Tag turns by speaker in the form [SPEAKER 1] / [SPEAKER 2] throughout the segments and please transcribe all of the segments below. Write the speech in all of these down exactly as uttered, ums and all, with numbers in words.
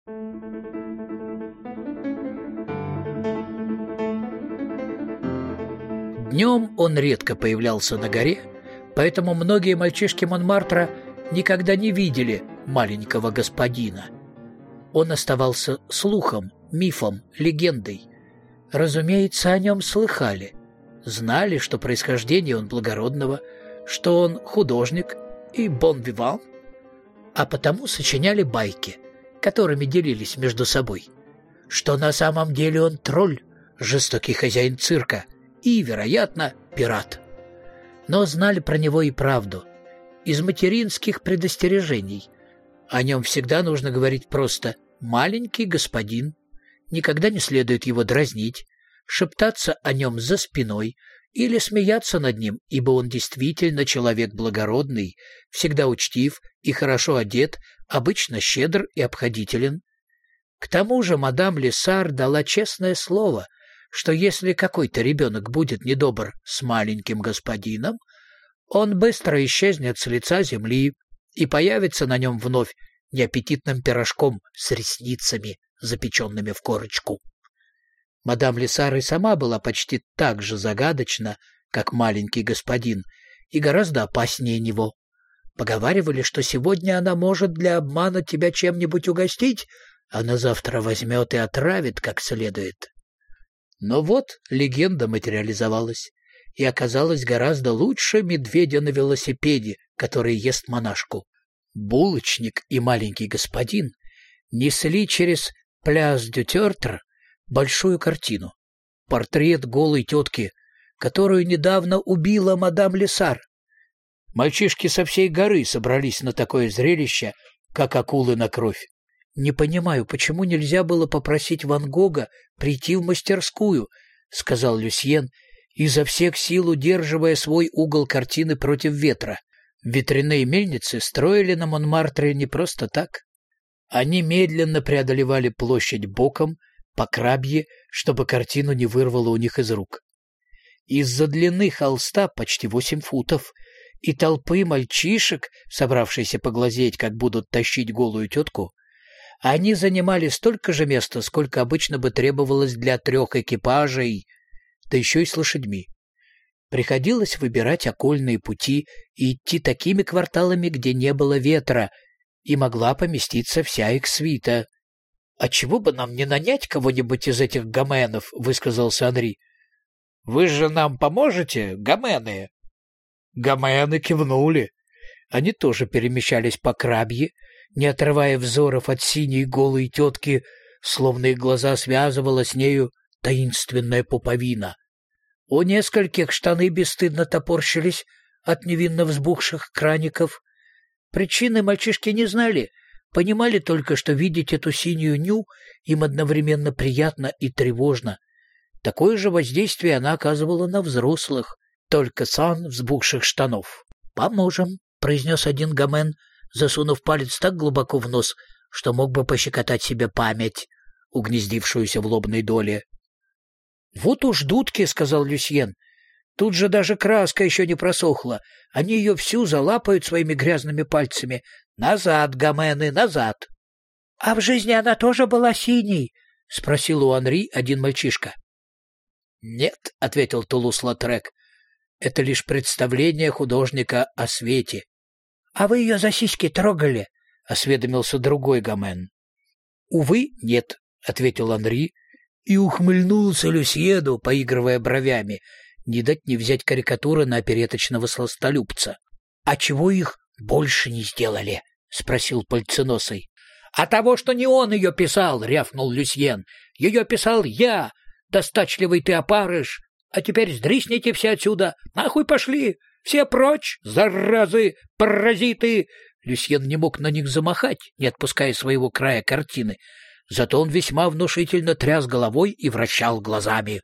[SPEAKER 1] Днем он редко появлялся на горе, поэтому многие мальчишки Монмартра никогда не видели маленького господина. Он оставался слухом, мифом, легендой. Разумеется, о нем слыхали. Знали, что происхождение он благородного, что он художник и бон-виван, а потому сочиняли байки, которыми делились между собой, что на самом деле он тролль, жестокий хозяин цирка и, вероятно, пират. Но знали про него и правду. Из материнских предостережений. О нем всегда нужно говорить просто «маленький господин». Никогда не следует его дразнить, шептаться о нем за спиной или смеяться над ним, ибо он действительно человек благородный, всегда учтив и хорошо одет, обычно щедр и обходителен. К тому же мадам Лесар дала честное слово, что если какой-то ребенок будет недобр с маленьким господином, он быстро исчезнет с лица земли и появится на нем вновь неаппетитным пирожком с ресницами, запеченными в корочку. Мадам Лесар и сама была почти так же загадочна, как маленький господин, и гораздо опаснее него. Поговаривали, что сегодня она может для обмана тебя чем-нибудь угостить, а на завтра возьмет и отравит как следует. Но вот легенда материализовалась и оказалась гораздо лучше медведя на велосипеде, который ест монашку. Булочник и маленький господин несли через Пляс-дю-Тёртр большую картину. Портрет голой тетки, которую недавно убила мадам Лесар. Мальчишки со всей горы собрались на такое зрелище, как акулы на кровь. «Не понимаю, почему нельзя было попросить Ван Гога прийти в мастерскую», — сказал Люсьен, изо всех сил удерживая свой угол картины против ветра. Ветряные мельницы строили на Монмартре не просто так. Они медленно преодолевали площадь боком, по крабье, чтобы картину не вырвало у них из рук. Из-за длины холста почти восемь футов и толпы мальчишек, собравшиеся поглазеть, как будут тащить голую тетку, они занимали столько же места, сколько обычно бы требовалось для трех экипажей, да еще и с лошадьми. Приходилось выбирать окольные пути и идти такими кварталами, где не было ветра, и могла поместиться вся их свита. «А чего бы нам не нанять кого-нибудь из этих гоменов?» — высказался Анри. «Вы же нам поможете, гомены?» Гомены кивнули. Они тоже перемещались по крабье, не отрывая взоров от синей голой тетки, словно их глаза связывала с нею таинственная пуповина. У нескольких штаны бесстыдно топорщились от невинно взбухших краников. Причины мальчишки не знали, понимали только, что видеть эту синюю ню им одновременно приятно и тревожно. Такое же воздействие она оказывала на взрослых, только сан взбухших штанов. «Поможем», — произнес один гомен, засунув палец так глубоко в нос, что мог бы пощекотать себе память, угнездившуюся в лобной доле. «Вот уж дудки», — сказал Люсьен. «Тут же даже краска еще не просохла. Они ее всю залапают своими грязными пальцами. Назад, гомены, назад!» «А в жизни она тоже была синей?» — спросил у Анри один мальчишка. «Нет», — ответил Тулус-Латрек, — «это лишь представление художника о свете». «А вы ее за сиськи трогали?» — осведомился другой гомен. «Увы, нет», — ответил Анри, и ухмыльнулся Люсьену, поигрывая бровями, не дать не взять карикатуры на опереточного сластолюбца. «А чего их больше не сделали?» — спросил Пальценосый. «А того, что не он ее писал!» — рявкнул Люсьен. «Ее писал я, достачливый ты опарыш! А теперь сдрисните все отсюда! Нахуй пошли! Все прочь, заразы, паразиты!» Люсьен не мог на них замахать, не отпуская своего края картины. Зато он весьма внушительно тряс головой и вращал глазами.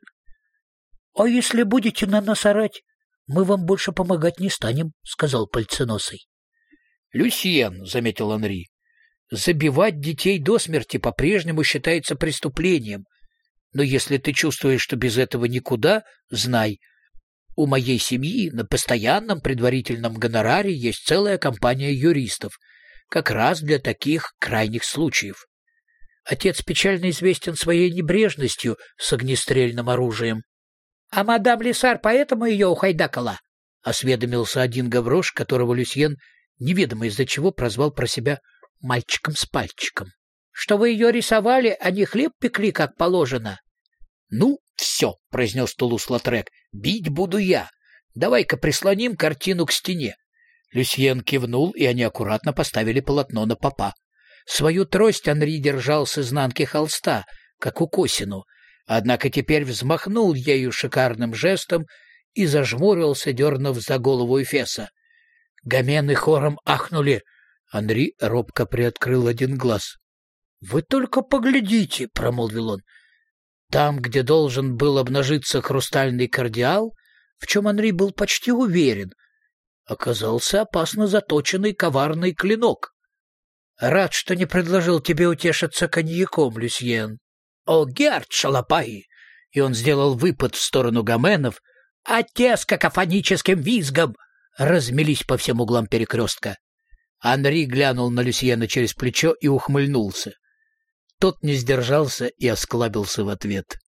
[SPEAKER 1] «А если будете на нас орать, мы вам больше помогать не станем», — сказал Пальценосый. «Люсьен», — заметил Анри, — «забивать детей до смерти по-прежнему считается преступлением. Но если ты чувствуешь, что без этого никуда, знай, у моей семьи на постоянном предварительном гонораре есть целая компания юристов, как раз для таких крайних случаев. Отец печально известен своей небрежностью с огнестрельным оружием. — А мадам Лесар поэтому ее ухайдакала? — осведомился один гаврош, которого Люсьен неведомо из-за чего прозвал про себя «мальчиком с пальчиком». — Что вы ее рисовали, а не хлеб пекли, как положено? — Ну, все, — произнес Тулус-Лотрек, — бить буду я. Давай-ка прислоним картину к стене. Люсьен кивнул, и они аккуратно поставили полотно на попа. Свою трость Анри держал с изнанки холста, как укосину, однако теперь взмахнул ею шикарным жестом и зажмурился, дернув за голову Эфеса. Гомены хором ахнули. Анри робко приоткрыл один глаз. — Вы только поглядите, — промолвил он. Там, где должен был обнажиться хрустальный кардиал, в чем Анри был почти уверен, оказался опасно заточенный коварный клинок. — Рад, что не предложил тебе утешиться коньяком, Люсьен. — О, герд, шалопай! И он сделал выпад в сторону гоменов, а те с какофоническим визгом размелись по всем углам перекрестка. Анри глянул на Люсьена через плечо и ухмыльнулся. Тот не сдержался и осклабился в ответ.